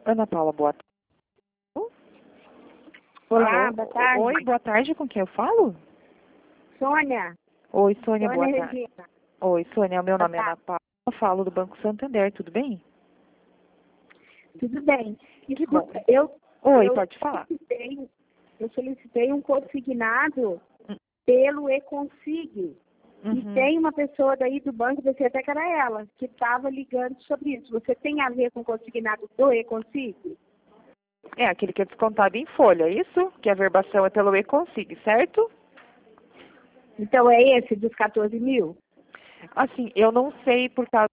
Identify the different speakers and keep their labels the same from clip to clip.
Speaker 1: Ana Paula, boa tarde.
Speaker 2: Olá,
Speaker 1: Alô?
Speaker 2: boa tarde.
Speaker 1: Oi, boa tarde, com quem eu falo?
Speaker 2: Sônia.
Speaker 1: Oi, Sônia, boa tarde.
Speaker 2: Regina.
Speaker 1: Oi, Sônia, meu
Speaker 2: Boa
Speaker 1: nome é Ana
Speaker 2: tarde.
Speaker 1: Paula, eu falo do Banco Santander, tudo bem?
Speaker 2: Tudo bem.
Speaker 1: Que bom.
Speaker 2: Escuta,
Speaker 1: Oi,
Speaker 2: eu
Speaker 1: pode falar.
Speaker 2: solicitei um consignado
Speaker 1: Hum.
Speaker 2: pelo eConsig. E
Speaker 1: Uhum.
Speaker 2: tem uma pessoa daí do banco, pensei até que era ela, que estava ligando sobre isso. Você tem a ver com o consignado do eConsig?
Speaker 1: É aquele que é descontado em folha, é isso? Que a verbação é pelo eConsig, certo?
Speaker 2: Então é esse dos 14 mil?
Speaker 1: Assim, eu não sei por causa...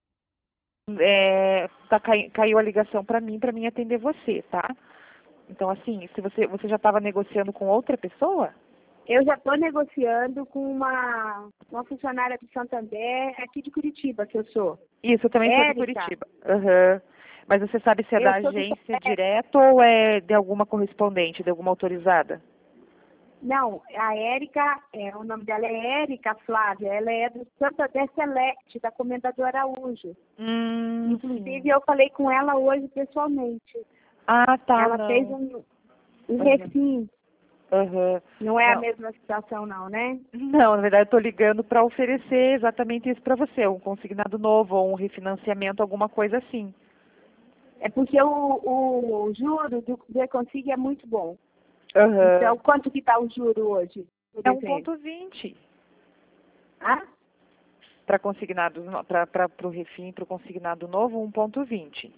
Speaker 1: caiu a ligação para mim atender você, tá? Então, assim, se você já estava negociando com outra pessoa?
Speaker 2: Eu já estou negociando com uma funcionária do Santander aqui de Curitiba, que eu sou.
Speaker 1: Isso, eu também sou de
Speaker 2: Érica.
Speaker 1: Curitiba. Aham. Mas você sabe se é da
Speaker 2: Eu sou do
Speaker 1: agência direto ou é de alguma correspondente, de alguma autorizada?
Speaker 2: Não, a Érica, o nome dela é Érica Flávia, ela é do Santander Select, da Comendador Araújo.
Speaker 1: Sim.
Speaker 2: Inclusive, eu falei com ela hoje pessoalmente.
Speaker 1: Ah, tá,
Speaker 2: Ela fez
Speaker 1: não.
Speaker 2: um
Speaker 1: Aham.
Speaker 2: refim.
Speaker 1: Aham.
Speaker 2: Não é a
Speaker 1: Não.
Speaker 2: mesma situação, não, né?
Speaker 1: Não, na verdade eu estou ligando para oferecer exatamente isso para você, um consignado novo ou um refinanciamento, alguma coisa assim.
Speaker 2: É porque o juro do Econsig é muito bom.
Speaker 1: Aham.
Speaker 2: Então, quanto que está o juro hoje, por
Speaker 1: É
Speaker 2: exemplo?
Speaker 1: 1,20
Speaker 2: Ah,
Speaker 1: para consignado, para o refim, para o consignado novo, 1,20.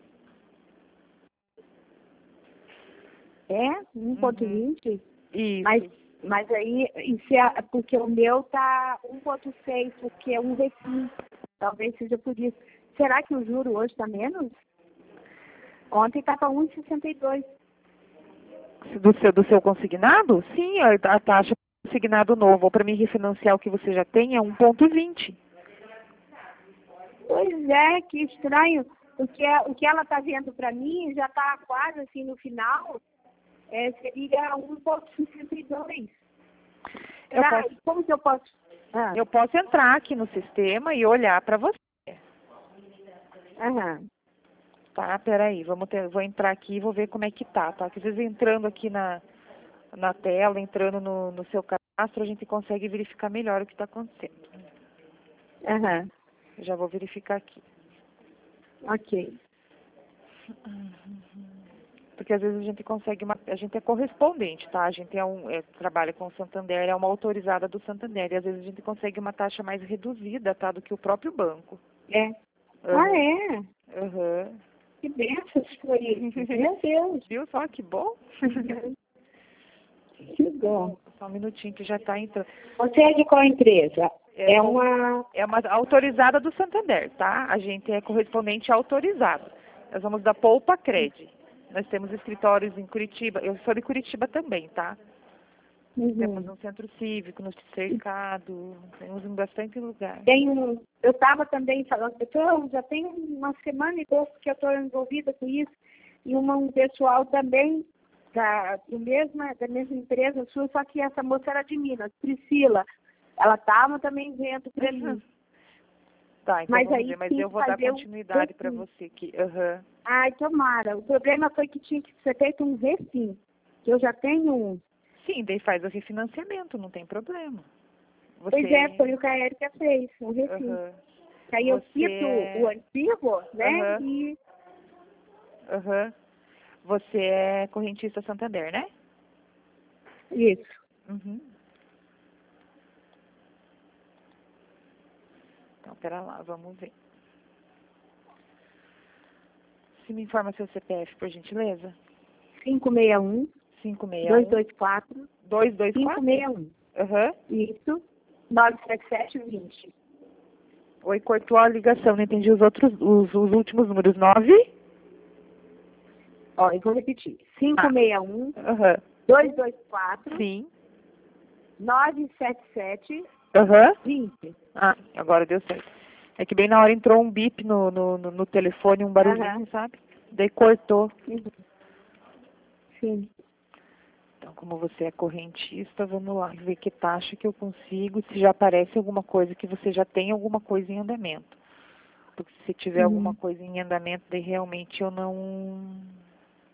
Speaker 2: é?
Speaker 1: Uhum.
Speaker 2: 1,20?
Speaker 1: Isso.
Speaker 2: Mas aí, isso é porque o meu tá 1,6, porque é um refim. Talvez seja por isso. Será que o juro hoje está menos? Ontem estava 1,62.
Speaker 1: Do seu consignado? Sim, a taxa do consignado novo, ou para mim refinanciar o que você já tem, é 1,20.
Speaker 2: Pois é, que estranho. Porque o que ela está vendo para mim já está quase assim no final, seria 1,62. Como que eu posso? Ah,
Speaker 1: Eu posso entrar aqui no sistema e olhar para você.
Speaker 2: aham.
Speaker 1: Tá, peraí, vou entrar aqui e vou ver como é que tá, tá? Porque às vezes entrando aqui na tela, entrando no seu cadastro, a gente consegue verificar melhor o que está acontecendo.
Speaker 2: Aham.
Speaker 1: Eu já vou verificar aqui.
Speaker 2: Ok.
Speaker 1: Porque às vezes a gente consegue, a gente é correspondente, tá? A gente trabalha com o Santander, é uma autorizada do Santander, e às vezes a gente consegue uma taxa mais reduzida, tá? Do que o próprio banco.
Speaker 2: É. Ah,
Speaker 1: Aham.
Speaker 2: é?
Speaker 1: Aham.
Speaker 2: Que bênção foi isso. Meu Deus.
Speaker 1: Viu só que bom?
Speaker 2: Que bom.
Speaker 1: Só um minutinho que já está entrando.
Speaker 2: Você é de qual empresa?
Speaker 1: É,
Speaker 2: É
Speaker 1: com-
Speaker 2: uma...
Speaker 1: é uma autorizada do Santander, tá? A gente é correspondente autorizado. Nós vamos da Poupa Cred. Nós temos escritórios em Curitiba. Eu sou de Curitiba também, tá? Temos
Speaker 2: Uhum.
Speaker 1: no Centro Cívico, no Cercado, temos em bastante lugar.
Speaker 2: Eu estava também falando, já tem uma semana e pouco que eu estou envolvida com isso, e um pessoal também da mesma empresa sua, só que essa moça era de Minas, Priscila. Ela estava também vendo para mim.
Speaker 1: Tá, então
Speaker 2: Mas
Speaker 1: vamos
Speaker 2: aí
Speaker 1: ver. Mas
Speaker 2: tinha
Speaker 1: eu
Speaker 2: que
Speaker 1: vou dar
Speaker 2: fazer
Speaker 1: continuidade para você aqui. Aham.
Speaker 2: Ai, tomara. O problema foi que tinha que ser feito um refim, que eu já tenho um.
Speaker 1: Sim, daí faz o refinanciamento, não tem problema.
Speaker 2: Pois é, foi o que a Erika fez, um refim.
Speaker 1: Aham.
Speaker 2: Aí eu quito o
Speaker 1: Você
Speaker 2: antigo, né?
Speaker 1: Aham.
Speaker 2: E
Speaker 1: Aham. Você é correntista Santander, né?
Speaker 2: isso.
Speaker 1: Uhum. Então, pera lá, vamos ver. Se me informa seu CPF, por gentileza.
Speaker 2: 561
Speaker 1: 561
Speaker 2: 224
Speaker 1: 224?
Speaker 2: 561.
Speaker 1: Aham.
Speaker 2: Isso. 97720.
Speaker 1: Oi, cortou a ligação, não entendi os últimos números. 9?
Speaker 2: Ó, eu vou repetir.
Speaker 1: Ah,
Speaker 2: 561
Speaker 1: aham.
Speaker 2: 224
Speaker 1: Sim.
Speaker 2: 97720.
Speaker 1: Aham. Ah, agora deu certo. É que bem na hora entrou um bip no telefone, um barulhinho,
Speaker 2: Aham.
Speaker 1: sabe? Daí cortou.
Speaker 2: Uhum. Sim.
Speaker 1: Então, como você é correntista, vamos lá ver que taxa que eu consigo, se já aparece alguma coisa, que você já tem alguma coisa em andamento. Porque se tiver alguma
Speaker 2: Uhum.
Speaker 1: coisa em andamento, daí realmente eu não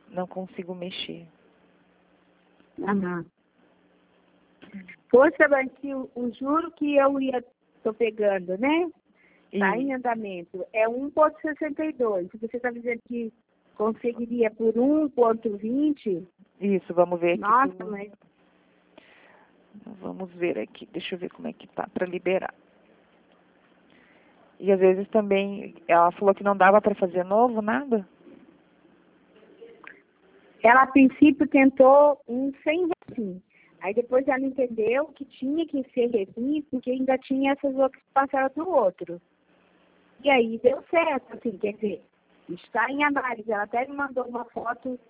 Speaker 1: Não consigo mexer.
Speaker 2: Aham. Poxa, mas que o juro que eu tô pegando, né? Está em andamento. É 1,62. Se você está dizendo que conseguiria por 1,20.
Speaker 1: Isso, vamos ver aqui.
Speaker 2: Nossa, mas...
Speaker 1: Vamos ver aqui. Deixa eu ver como é que tá para liberar. E às vezes também, ela falou que não dava para fazer novo, nada?
Speaker 2: Ela, a princípio, tentou um sem refim. Aí depois ela entendeu que tinha que ser refim, porque ainda tinha essas outras que passaram para o outro. E aí deu certo, assim, quer dizer, está em análise. Ela até me mandou uma foto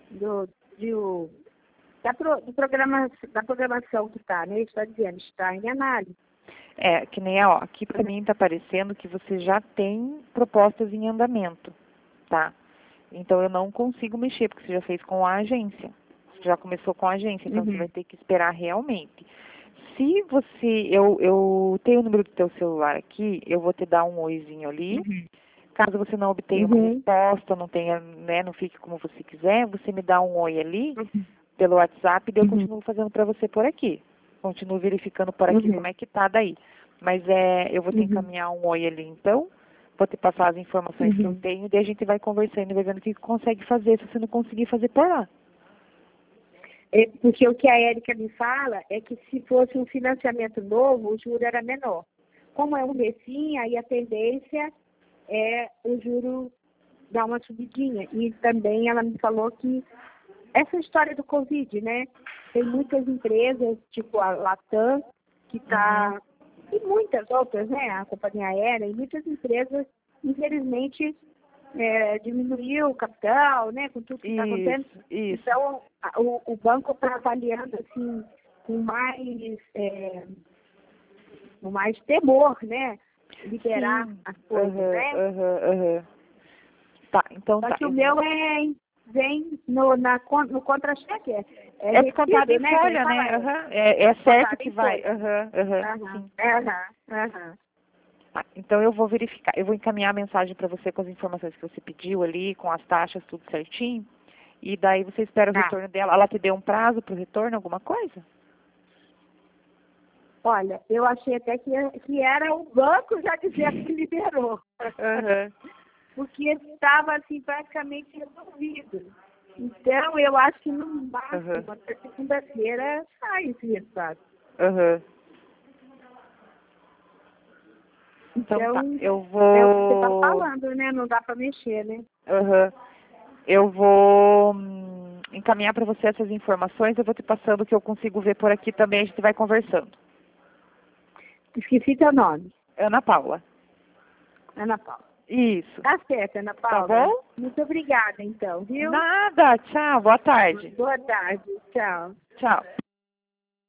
Speaker 2: da programação que está, né? Está dizendo, está em análise.
Speaker 1: É, que nem, ó, aqui para mim está aparecendo que você já tem propostas em andamento, tá? Então eu não consigo mexer, porque você já fez com a agência. Você já começou com a agência, então você vai ter que esperar realmente. Se você, eu tenho o número do teu celular aqui, eu vou te dar um oizinho ali. Caso você não obtenha uma resposta, não tenha, né, não fique como você quiser, você me dá um oi ali pelo WhatsApp e eu continuo fazendo para você por aqui. Continuo verificando por aqui como é que tá daí. Mas eu vou te encaminhar um oi ali então, vou te passar as informações que eu tenho e daí a gente vai conversando e vai vendo o que consegue fazer, se você não conseguir fazer por lá.
Speaker 2: Porque o que a Érica me fala é que se fosse um financiamento novo, o juro era menor. Como é um refim, aí a tendência é o juro dar uma subidinha. E também ela me falou que essa história do Covid, né? Tem muitas empresas, tipo a Latam, que está... E muitas outras, né? A companhia aérea, e muitas empresas, infelizmente, diminuiu o capital, né? Com tudo que está acontecendo.
Speaker 1: Isso.
Speaker 2: Então, o banco está avaliando, assim, com mais temor, né? Liberar as coisas, né?
Speaker 1: Tá, então
Speaker 2: Só
Speaker 1: tá.
Speaker 2: que o meu vem no contra-cheque.
Speaker 1: É descontado em
Speaker 2: né?
Speaker 1: folha, né? É certo que vai. Sim. Tá, então eu vou verificar, eu vou encaminhar a mensagem para você com as informações que você pediu ali, com as taxas, tudo certinho. E daí você espera o retorno dela. Ela te deu um prazo para o retorno, alguma coisa?
Speaker 2: Olha, eu achei até que era o banco já dizendo que liberou. Porque estava assim praticamente resolvido. Então, eu acho que no máximo, até segunda-feira, sai esse resultado.
Speaker 1: Então, tá. Eu vou...
Speaker 2: É o que você está falando, né? Não dá para mexer, né?
Speaker 1: Eu vou encaminhar para você essas informações, eu vou te passando o que eu consigo ver por aqui também, a gente vai conversando.
Speaker 2: Esqueci teu nome.
Speaker 1: Ana Paula.
Speaker 2: Ana Paula.
Speaker 1: Isso.
Speaker 2: Tá certo, Ana Paula.
Speaker 1: Tá bom?
Speaker 2: Muito obrigada, então, viu?
Speaker 1: Nada. Tchau. Boa tarde.
Speaker 2: Boa tarde. Tchau.
Speaker 1: Tchau.